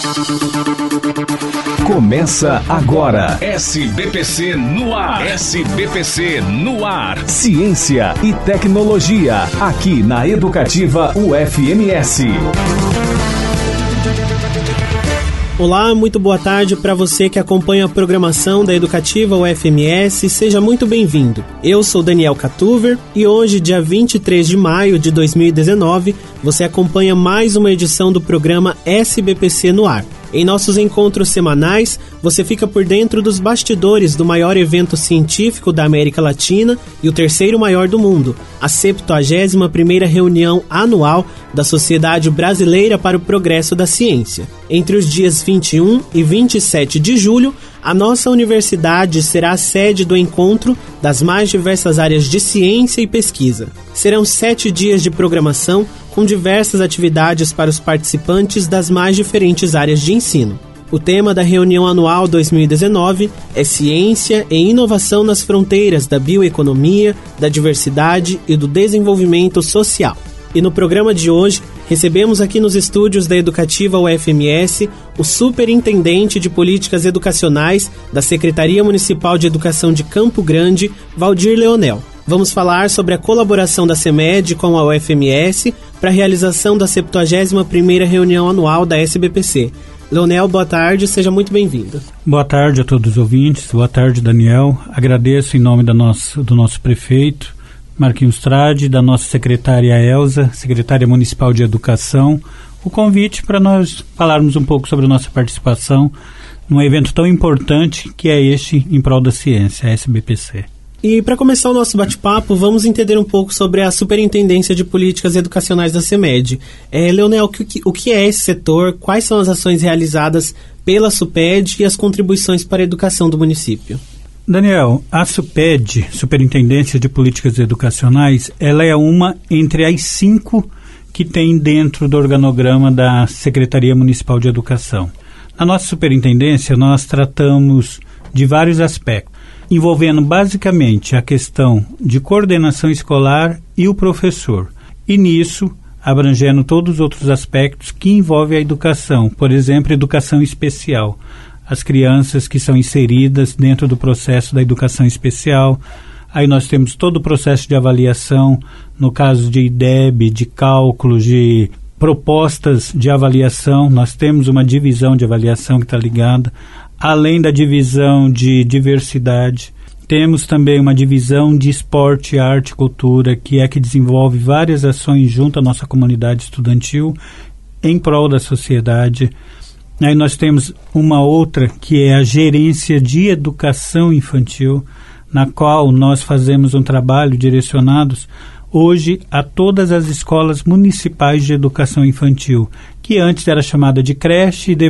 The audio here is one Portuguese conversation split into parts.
Começa agora. SBPC no ar. SBPC no ar. Ciência e tecnologia. Aqui na Educativa UFMS. Olá, muito boa tarde para você que acompanha a programação da Educativa UFMS. Seja muito bem-vindo. Eu sou Daniel Catuver e hoje, dia 23 de maio de 2019, você acompanha mais uma edição do programa SBPC no ar. Em nossos encontros semanais, você fica por dentro dos bastidores do maior evento científico da América Latina e o terceiro maior do mundo, a 71ª reunião anual da Sociedade Brasileira para o Progresso da Ciência. Entre os dias 21 e 27 de julho, a nossa universidade será a sede do encontro das mais diversas áreas de ciência e pesquisa. Serão 7 dias de programação com diversas atividades para os participantes das mais diferentes áreas de ensino. O tema da reunião anual 2019 é Ciência e Inovação nas Fronteiras da Bioeconomia, da Diversidade e do Desenvolvimento Social. E no programa de hoje, recebemos aqui nos estúdios da Educativa UFMS o Superintendente de Políticas Educacionais da Secretaria Municipal de Educação de Campo Grande, Valdir Leonel. Vamos falar sobre a colaboração da CEMED com a UFMS para a realização da 71ª reunião anual da SBPC. Leonel, boa tarde, seja muito bem-vindo. Boa tarde a todos os ouvintes, boa tarde, Daniel. Agradeço em nome do nosso prefeito, Marquinhos Trade, da nossa secretária Elza, secretária municipal de educação, o convite para nós falarmos um pouco sobre a nossa participação num evento tão importante que é este em prol da ciência, a SBPC. E para começar o nosso bate-papo, vamos entender um pouco sobre a Superintendência de Políticas Educacionais da CEMED. Leonel, o que é esse setor, quais são as ações realizadas pela SUPED e as contribuições para a educação do município? Daniel, a SUPED, Superintendência de Políticas Educacionais, ela é uma entre as 5 que tem dentro do organograma da Secretaria Municipal de Educação. Na nossa superintendência, nós tratamos de vários aspectos, envolvendo basicamente a questão de coordenação escolar e o professor. E nisso, abrangendo todos os outros aspectos que envolvem a educação, por exemplo, educação especial. As crianças que são inseridas dentro do processo da educação especial. Aí nós temos todo o processo de avaliação, no caso de IDEB, de cálculos, de propostas de avaliação. Nós temos uma divisão de avaliação que está ligada, além da divisão de diversidade. Temos também uma divisão de esporte, arte e cultura, que é que desenvolve várias ações junto à nossa comunidade estudantil em prol da sociedade. Aí nós temos uma outra que é a gerência de educação infantil, na qual nós fazemos um trabalho direcionados hoje a todas as escolas municipais de educação infantil, que antes era chamada de creche e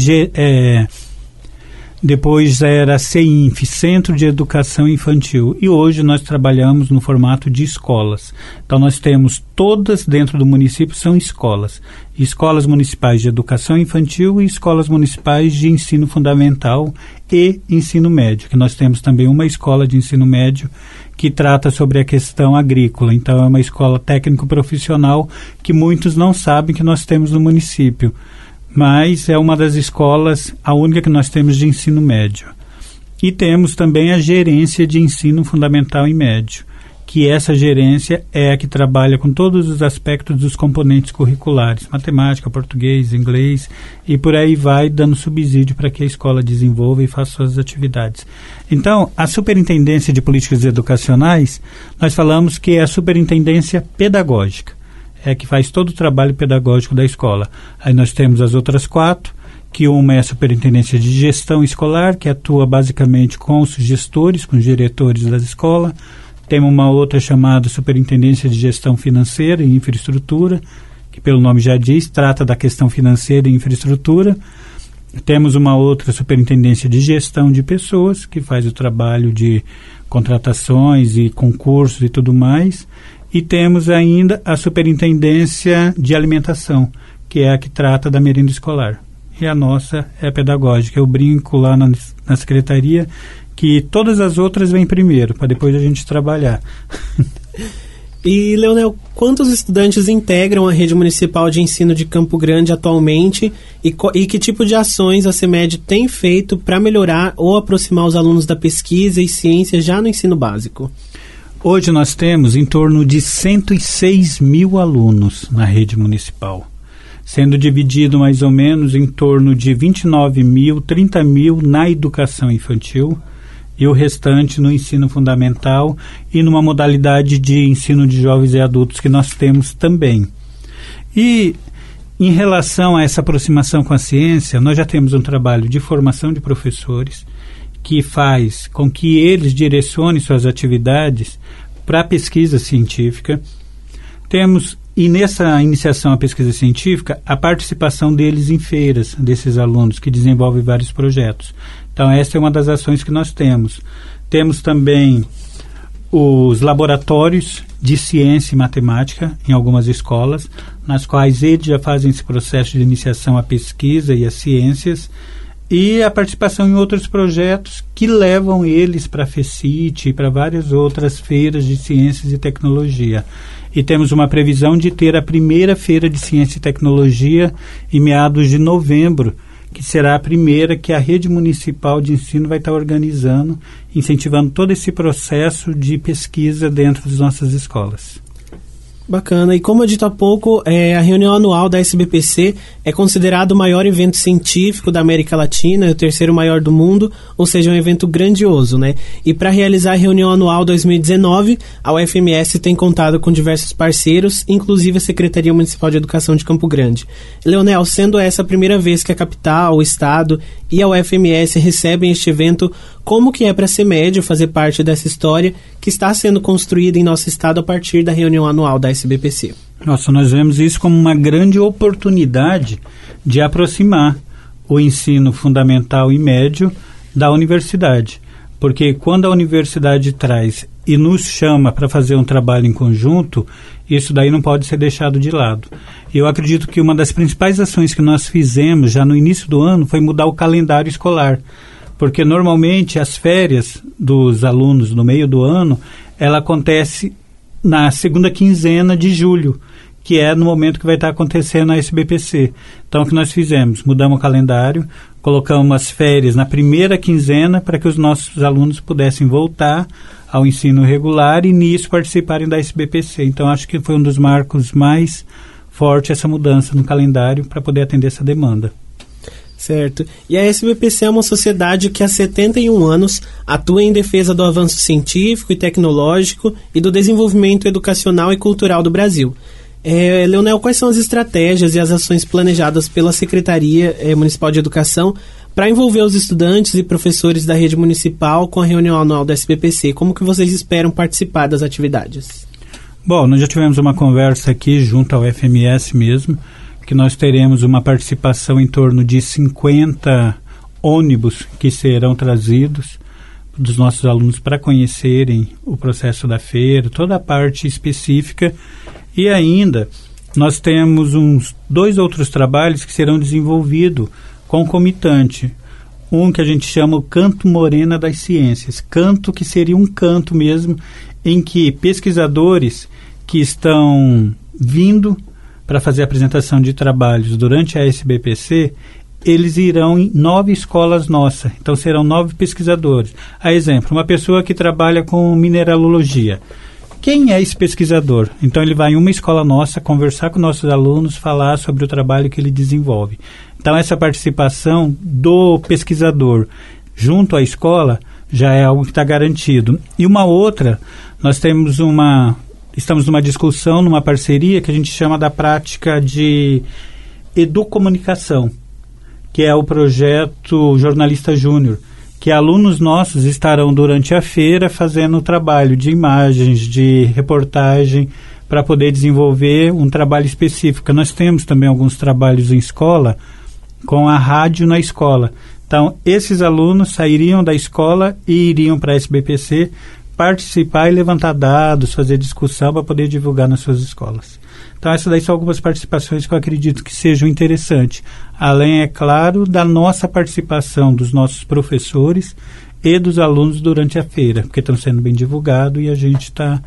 depois era CEINF, Centro de Educação Infantil, e hoje nós trabalhamos no formato de escolas. Então nós temos todas dentro do município são escolas municipais de educação infantil e escolas municipais de ensino fundamental e ensino médio, que nós temos também uma escola de ensino médio que trata sobre a questão agrícola. Então é uma escola técnico-profissional que muitos não sabem que nós temos no município, mas é uma das escolas, a única que nós temos de ensino médio. E temos também a gerência de ensino fundamental e médio, que essa gerência é a que trabalha com todos os aspectos dos componentes curriculares, matemática, português, inglês, e por aí vai dando subsídio para que a escola desenvolva e faça suas atividades. Então, a Superintendência de Políticas Educacionais, nós falamos que é a superintendência pedagógica, é que faz todo o trabalho pedagógico da escola. Aí nós temos as outras 4, que uma é a Superintendência de Gestão Escolar, que atua basicamente com os gestores, com os diretores da escola. Temos uma outra chamada Superintendência de Gestão Financeira e Infraestrutura, que pelo nome já diz, trata da questão financeira e infraestrutura. Temos uma outra Superintendência de Gestão de Pessoas, que faz o trabalho de contratações e concursos e tudo mais. E temos ainda a Superintendência de Alimentação, que é a que trata da merenda escolar. E a nossa é pedagógica. Eu brinco lá na secretaria que todas as outras vêm primeiro, para depois a gente trabalhar. E, Leonel, quantos estudantes integram a rede municipal de ensino de Campo Grande atualmente e que tipo de ações a CEMED tem feito para melhorar ou aproximar os alunos da pesquisa e ciência já no ensino básico? Hoje nós temos em torno de 106 mil alunos na rede municipal, sendo dividido mais ou menos em torno de 29 mil, 30 mil na educação infantil e o restante no ensino fundamental e numa modalidade de ensino de jovens e adultos que nós temos também. E em relação a essa aproximação com a ciência, nós já temos um trabalho de formação de professores que faz com que eles direcionem suas atividades para a pesquisa científica. Temos, e nessa iniciação à pesquisa científica, a participação deles em feiras, desses alunos que desenvolvem vários projetos. Então, essa é uma das ações que nós temos. Temos também os laboratórios de ciência e matemática em algumas escolas, nas quais eles já fazem esse processo de iniciação à pesquisa e às ciências, e a participação em outros projetos que levam eles para a FECIT e para várias outras feiras de ciências e tecnologia. E temos uma previsão de ter a primeira feira de ciência e tecnologia em meados de novembro, que será a primeira que a rede municipal de ensino vai estar organizando, incentivando todo esse processo de pesquisa dentro das nossas escolas. Bacana. E como eu dito há pouco, a reunião anual da SBPC é considerado o maior evento científico da América Latina e o terceiro maior do mundo, ou seja, um evento grandioso, né? E para realizar a reunião anual 2019, a UFMS tem contado com diversos parceiros, inclusive a Secretaria Municipal de Educação de Campo Grande. Leonel, sendo essa a primeira vez que a capital, o estado e a UFMS recebem este evento, como que é para a CEMED fazer parte dessa história que está sendo construída em nosso estado a partir da reunião anual da SBPC? Nossa, nós vemos isso como uma grande oportunidade de aproximar o ensino fundamental e médio da universidade. Porque quando a universidade traz e nos chama para fazer um trabalho em conjunto, isso daí não pode ser deixado de lado. Eu acredito que uma das principais ações que nós fizemos já no início do ano foi mudar o calendário escolar. Porque normalmente as férias dos alunos no meio do ano, ela acontece na segunda quinzena de julho, que é no momento que vai estar acontecendo a SBPC. Então, o que nós fizemos? Mudamos o calendário, colocamos as férias na primeira quinzena para que os nossos alunos pudessem voltar ao ensino regular e nisso participarem da SBPC. Então, acho que foi um dos marcos mais fortes essa mudança no calendário para poder atender essa demanda. Certo. E a SBPC é uma sociedade que há 71 anos atua em defesa do avanço científico e tecnológico e do desenvolvimento educacional e cultural do Brasil. Leonel, quais são as estratégias e as ações planejadas pela Secretaria Municipal de Educação para envolver os estudantes e professores da rede municipal com a reunião anual da SBPC? Como que vocês esperam participar das atividades? Bom, nós já tivemos uma conversa aqui junto ao FMS mesmo, que nós teremos uma participação em torno de 50 ônibus que serão trazidos dos nossos alunos para conhecerem o processo da feira, toda a parte específica. E ainda nós temos uns 2 outros trabalhos que serão desenvolvidos concomitante. Um que a gente chama o Canto Morena das Ciências. Canto que seria um canto mesmo, em que pesquisadores que estão vindo para fazer a apresentação de trabalhos durante a SBPC, eles irão em 9 escolas nossas. Então, serão 9 pesquisadores. A exemplo, uma pessoa que trabalha com mineralogia. Quem é esse pesquisador? Então, ele vai em uma escola nossa conversar com nossos alunos, falar sobre o trabalho que ele desenvolve. Então, essa participação do pesquisador junto à escola já é algo que está garantido. E uma outra, nós temos estamos numa discussão, numa parceria que a gente chama da prática de educomunicação, que é o projeto Jornalista Júnior, que alunos nossos estarão durante a feira fazendo o trabalho de imagens, de reportagem, para poder desenvolver um trabalho específico. Nós temos também alguns trabalhos em escola com a rádio na escola. Então, esses alunos sairiam da escola e iriam para a SBPC participar e levantar dados, fazer discussão para poder divulgar nas suas escolas. Então, essas daí são algumas participações que eu acredito que sejam interessantes. Além, é claro, da nossa participação dos nossos professores e dos alunos durante a feira, porque estão sendo bem divulgados e a gente está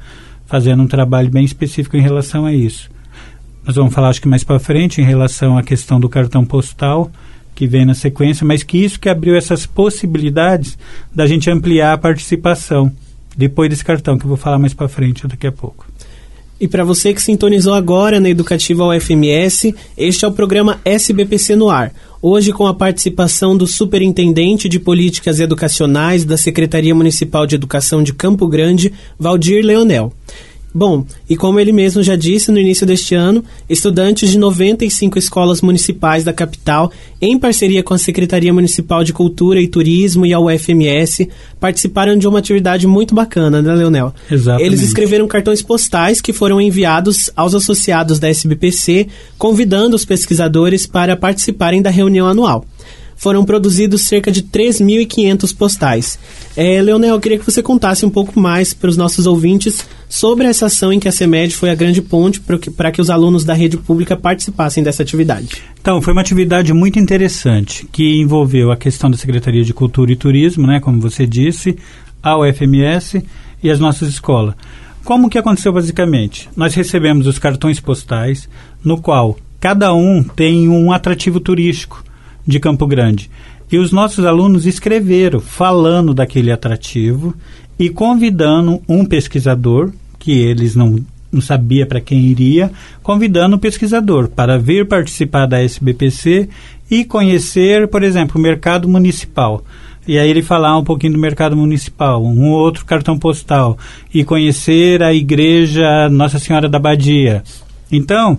fazendo um trabalho bem específico em relação a isso. Nós vamos falar, acho que mais para frente, em relação à questão do cartão postal, que vem na sequência, mas que isso que abriu essas possibilidades da gente ampliar a participação depois desse cartão, que eu vou falar mais para frente daqui a pouco. E para você que sintonizou agora na Educativa UFMS, este é o programa SBPC no ar. Hoje com a participação do Superintendente de Políticas Educacionais da Secretaria Municipal de Educação de Campo Grande, Valdir Leonel. Bom, e como ele mesmo já disse no início deste ano, estudantes de 95 escolas municipais da capital, em parceria com a Secretaria Municipal de Cultura e Turismo e a UFMS, participaram de uma atividade muito bacana, né, Leonel? Exatamente. Eles escreveram cartões postais que foram enviados aos associados da SBPC, convidando os pesquisadores para participarem da reunião anual. Foram produzidos cerca de 3.500 postais. Leonel, eu queria que você contasse um pouco mais para os nossos ouvintes sobre essa ação em que a CEMED foi a grande ponte para que os alunos da rede pública participassem dessa atividade. Então, foi uma atividade muito interessante, que envolveu a questão da Secretaria de Cultura e Turismo, né, como você disse, a UFMS e as nossas escolas. Como que aconteceu basicamente? Nós recebemos os cartões postais, no qual cada um tem um atrativo turístico de Campo Grande. E os nossos alunos escreveram falando daquele atrativo e convidando um pesquisador, que eles não sabiam para quem iria, convidando o pesquisador para vir participar da SBPC e conhecer, por exemplo, o mercado municipal. E aí ele falar um pouquinho do mercado municipal, um outro cartão postal, e conhecer a igreja Nossa Senhora da Badia. Então,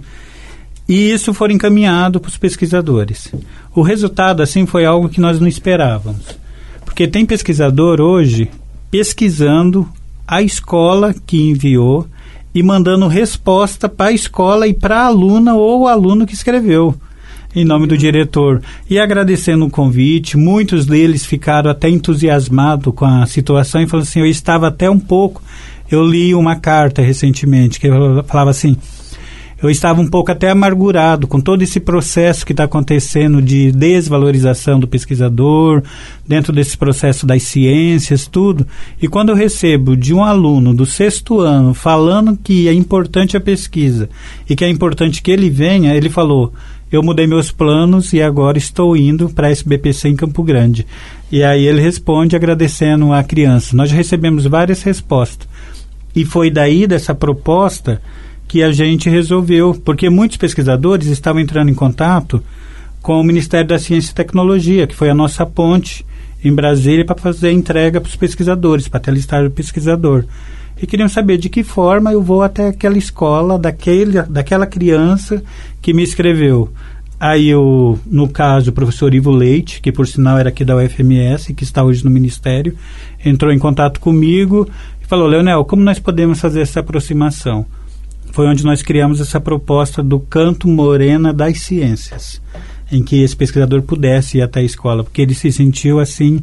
e isso foi encaminhado para os pesquisadores. O resultado, assim, foi algo que nós não esperávamos. Porque tem pesquisador hoje pesquisando a escola que enviou e mandando resposta para a escola e para a aluna ou o aluno que escreveu, em nome do diretor. E agradecendo o convite, muitos deles ficaram até entusiasmados com a situação e falaram assim, eu estava até um pouco... Eu li uma carta recentemente que falava assim... Eu estava um pouco até amargurado com todo esse processo que está acontecendo de desvalorização do pesquisador, dentro desse processo das ciências, tudo. E quando eu recebo de um aluno do 6º ano falando que é importante a pesquisa e que é importante que ele venha, ele falou, eu mudei meus planos e agora estou indo para a SBPC em Campo Grande. E aí ele responde agradecendo a criança. Nós já recebemos várias respostas. E foi daí dessa proposta que a gente resolveu, porque muitos pesquisadores estavam entrando em contato com o Ministério da Ciência e Tecnologia, que foi a nossa ponte em Brasília para fazer a entrega para os pesquisadores, para alistar o pesquisador. E queriam saber de que forma eu vou até aquela escola, daquela criança que me escreveu. Aí, no caso, o professor Ivo Leite, que por sinal era aqui da UFMS, que está hoje no Ministério, entrou em contato comigo e falou, Leonel, como nós podemos fazer essa aproximação? Foi onde nós criamos essa proposta do Canto Morena das Ciências, em que esse pesquisador pudesse ir até a escola, porque ele se sentiu, assim,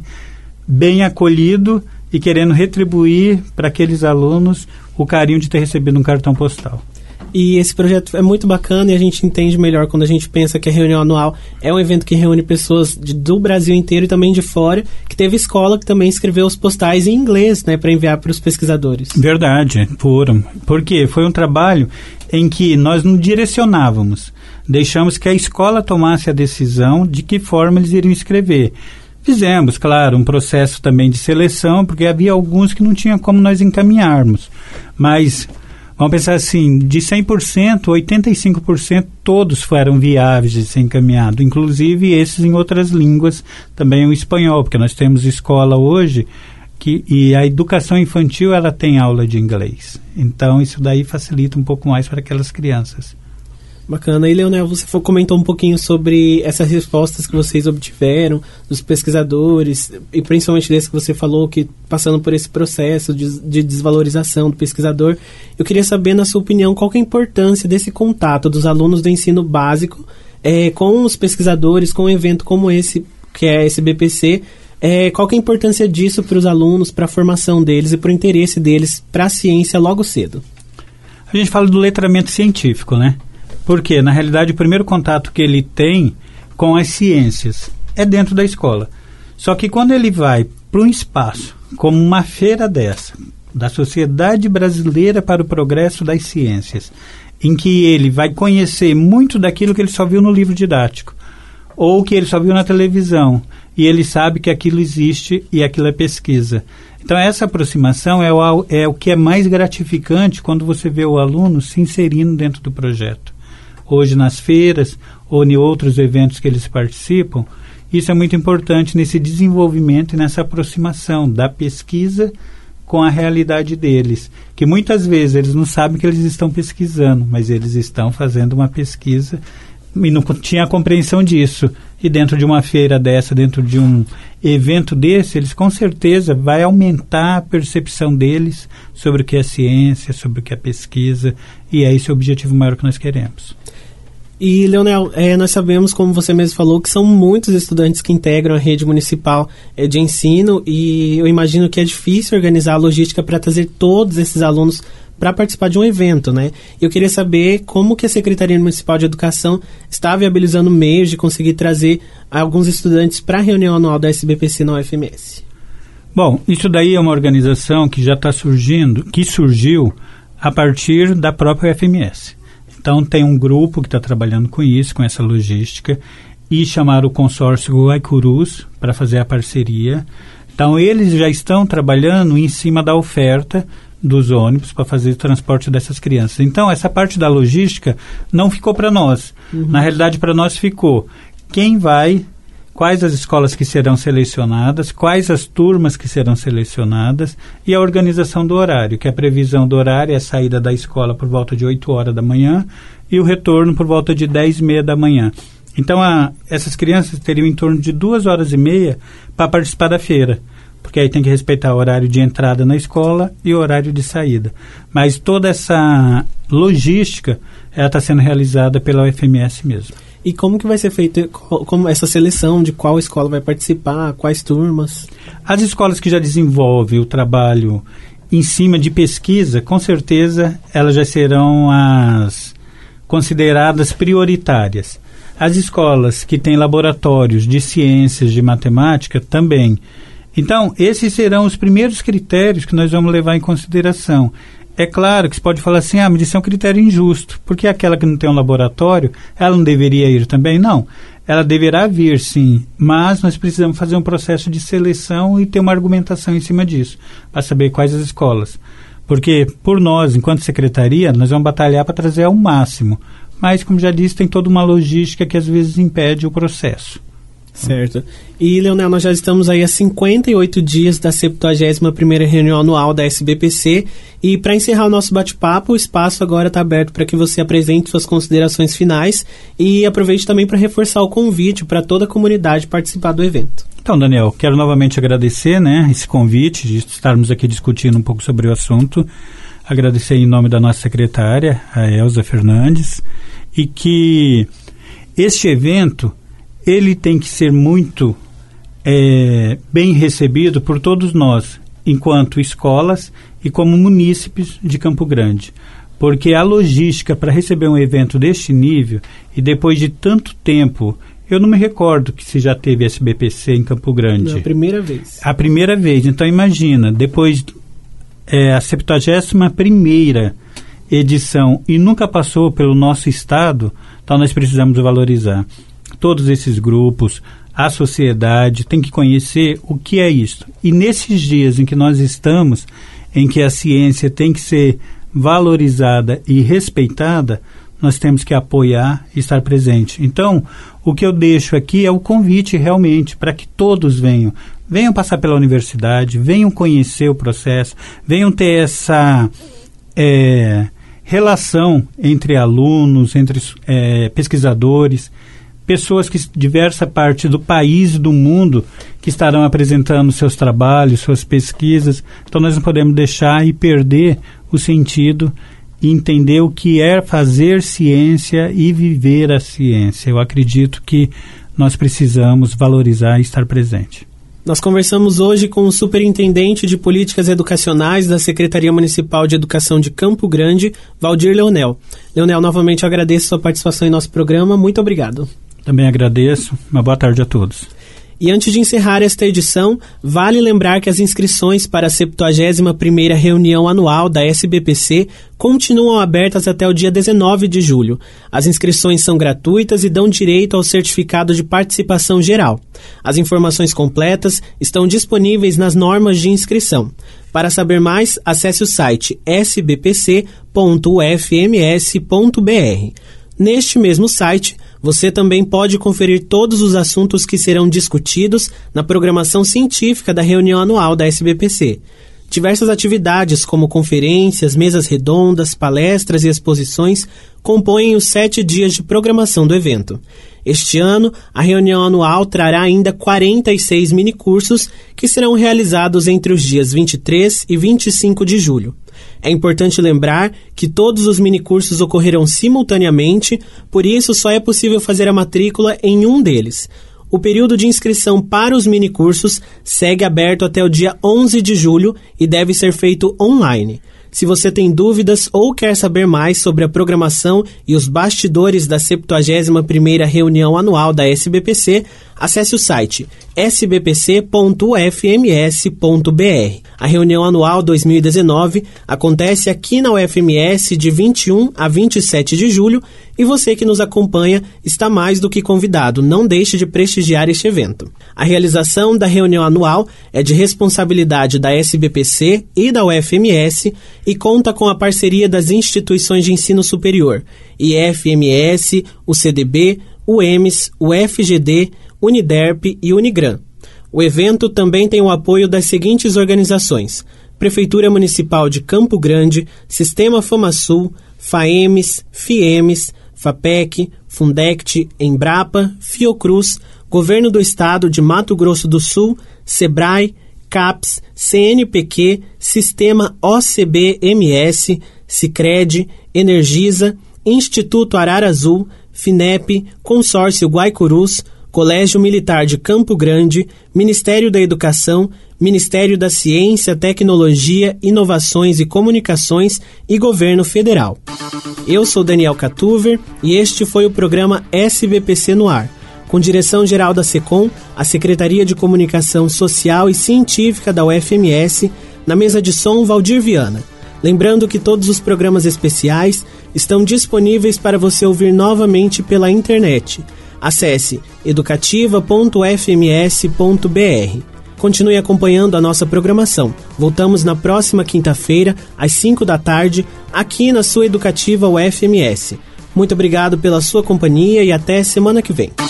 bem acolhido e querendo retribuir para aqueles alunos o carinho de ter recebido um cartão postal. E esse projeto é muito bacana e a gente entende melhor quando a gente pensa que a reunião anual é um evento que reúne pessoas do Brasil inteiro e também de fora, que teve escola que também escreveu os postais em inglês, né, para enviar para os pesquisadores. Verdade, porque foi um trabalho em que nós não direcionávamos, deixamos que a escola tomasse a decisão de que forma eles iriam escrever. Fizemos, claro, um processo também de seleção, porque havia alguns que não tinha como nós encaminharmos, mas... Vamos pensar assim, de 100%, 85% todos foram viáveis de ser encaminhados, inclusive esses em outras línguas, também o espanhol, porque nós temos escola hoje e a educação infantil ela tem aula de inglês. Então isso daí facilita um pouco mais para aquelas crianças. Bacana. E, Leonel, você comentou um pouquinho sobre essas respostas que vocês obtiveram dos pesquisadores, e principalmente desse que você falou, que passando por esse processo de desvalorização do pesquisador. Eu queria saber, na sua opinião, qual que é a importância desse contato dos alunos do ensino básico com os pesquisadores, com um evento como esse, que é esse BPC. Qual que é a importância disso para os alunos, para a formação deles e para o interesse deles para a ciência logo cedo? A gente fala do letramento científico, né? Porque, na realidade, o primeiro contato que ele tem com as ciências é dentro da escola. Só que quando ele vai para um espaço, como uma feira dessa, da Sociedade Brasileira para o Progresso das Ciências, em que ele vai conhecer muito daquilo que ele só viu no livro didático, ou que ele só viu na televisão, e ele sabe que aquilo existe e aquilo é pesquisa. Então, essa aproximação é o que é mais gratificante quando você vê o aluno se inserindo dentro do projeto. Hoje, nas feiras ou em outros eventos que eles participam, isso é muito importante nesse desenvolvimento e nessa aproximação da pesquisa com a realidade deles, que muitas vezes eles não sabem que eles estão pesquisando, mas eles estão fazendo uma pesquisa e não tinha a compreensão disso. E dentro de uma feira dessa, dentro de um evento desse, eles com certeza vai aumentar a percepção deles sobre o que é ciência, sobre o que é pesquisa, e é esse o objetivo maior que nós queremos. E, Leonel, nós sabemos, como você mesmo falou, que são muitos estudantes que integram a rede municipal de ensino, e eu imagino que é difícil organizar a logística para trazer todos esses alunos para participar de um evento, né? Eu queria saber como que a Secretaria Municipal de Educação está viabilizando meios de conseguir trazer alguns estudantes para a reunião anual da SBPC na UFMS. Bom, isso daí é uma organização que já está surgindo, que surgiu a partir da própria UFMS. Então, tem um grupo que está trabalhando com isso, com essa logística, e chamaram o consórcio Guaicurus para fazer a parceria. Então, eles já estão trabalhando em cima da oferta dos ônibus para fazer o transporte dessas crianças. Então, essa parte da logística não ficou para nós. Na realidade, para nós ficou quem vai, quais as escolas que serão selecionadas, quais as turmas que serão selecionadas e a organização do horário, que a previsão do horário é a saída da escola por volta de 8 horas da manhã e o retorno por volta de 10h30 da manhã. Então, essas crianças teriam em torno de 2h30 para participar da feira, porque aí tem que respeitar o horário de entrada na escola e o horário de saída. Mas toda essa logística está sendo realizada pela UFMS mesmo. E como que vai ser feita essa seleção de qual escola vai participar, quais turmas? As escolas que já desenvolvem o trabalho em cima de pesquisa, com certeza elas já serão as consideradas prioritárias. As escolas que têm laboratórios de ciências, de matemática, também. Então, esses serão os primeiros critérios que nós vamos levar em consideração. É claro que você pode falar assim, mas isso é um critério injusto, porque aquela que não tem um laboratório, ela não deveria ir também? Não, ela deverá vir sim, mas nós precisamos fazer um processo de seleção e ter uma argumentação em cima disso, para saber quais as escolas. Porque, por nós, enquanto secretaria, nós vamos batalhar para trazer ao máximo, mas, como já disse, tem toda uma logística que às vezes impede o processo. Certo. E, Leonel, nós já estamos aí há 58 dias da 71ª reunião anual da SBPC, e para encerrar o nosso bate-papo, o espaço agora está aberto para que você apresente suas considerações finais e aproveite também para reforçar o convite para toda a comunidade participar do evento. Então, Daniel, quero novamente agradecer, esse convite de estarmos aqui discutindo um pouco sobre o assunto. Agradecer em nome da nossa secretária, a Elza Fernandes, e que este evento ele tem que ser muito bem recebido por todos nós, enquanto escolas e como munícipes de Campo Grande. Porque a logística para receber um evento deste nível, e depois de tanto tempo, eu não me recordo que se já teve SBPC em Campo Grande. Não, a primeira vez. A primeira vez. Então, imagina, depois a 71ª edição e nunca passou pelo nosso estado, então nós precisamos valorizar. Todos esses grupos, a sociedade tem que conhecer o que é isso. E nesses dias em que nós estamos, em que a ciência tem que ser valorizada e respeitada, nós temos que apoiar e estar presente. Então, o que eu deixo aqui é o convite realmente para que todos venham. Venham passar pela universidade, venham conhecer o processo, venham ter essa relação entre alunos, entre pesquisadores, pessoas que diversa parte do país e do mundo que estarão apresentando seus trabalhos, suas pesquisas. Então nós não podemos deixar e perder o sentido e entender o que é fazer ciência e viver a ciência. Eu acredito que nós precisamos valorizar e estar presente. Nós conversamos hoje com o Superintendente de Políticas Educacionais da Secretaria Municipal de Educação de Campo Grande, Valdir Leonel. Leonel, novamente eu agradeço a sua participação em nosso programa. Muito obrigado. Também agradeço. Uma boa tarde a todos. E antes de encerrar esta edição, vale lembrar que as inscrições para a 71ª reunião anual da SBPC continuam abertas até o dia 19 de julho. As inscrições são gratuitas e dão direito ao certificado de participação geral. As informações completas estão disponíveis nas normas de inscrição. Para saber mais, acesse o site sbpc.ufms.br. Neste mesmo site, você também pode conferir todos os assuntos que serão discutidos na programação científica da reunião anual da SBPC. Diversas atividades, como conferências, mesas redondas, palestras e exposições, compõem os 7 dias de programação do evento. Este ano, a reunião anual trará ainda 46 minicursos que serão realizados entre os dias 23 e 25 de julho. É importante lembrar que todos os minicursos ocorrerão simultaneamente, por isso só é possível fazer a matrícula em um deles. O período de inscrição para os minicursos segue aberto até o dia 11 de julho e deve ser feito online. Se você tem dúvidas ou quer saber mais sobre a programação e os bastidores da 71ª reunião anual da SBPC, acesse o site sbpc.ufms.br. A reunião anual 2019 acontece aqui na UFMS de 21 a 27 de julho e você que nos acompanha está mais do que convidado. Não deixe de prestigiar este evento. A realização da reunião anual é de responsabilidade da SBPC e da UFMS e conta com a parceria das instituições de ensino superior, IFMS, o CDB, o EMS, o FGD, Uniderp e Unigran. O evento também tem o apoio das seguintes organizações: Prefeitura Municipal de Campo Grande, Sistema FamaSul, FAEMS, FIEMS, FAPEC, Fundect, Embrapa, Fiocruz, Governo do Estado de Mato Grosso do Sul, SEBRAE, CAPES, CNPq, Sistema OCB-MS, Sicredi, Energisa, Instituto Arara Azul, FINEP, Consórcio Guaicurus, Colégio Militar de Campo Grande, Ministério da Educação, Ministério da Ciência, Tecnologia, Inovações e Comunicações e Governo Federal. Eu sou Daniel Catuver e este foi o programa SBPC no Ar, com direção-geral da SECOM, a Secretaria de Comunicação Social e Científica da UFMS, na mesa de som Valdir Viana. Lembrando que todos os programas especiais estão disponíveis para você ouvir novamente pela internet. Acesse educativa.fms.br. Continue acompanhando a nossa programação. Voltamos na próxima quinta-feira, às 5 da tarde, aqui na sua Educativa UFMS. Muito obrigado pela sua companhia e até semana que vem.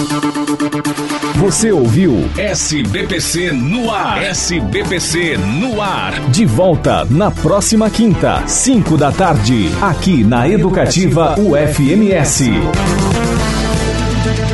Você ouviu SBPC no Ar. SBPC no Ar. De volta na próxima quinta, 5 da tarde, aqui na Educativa UFMS.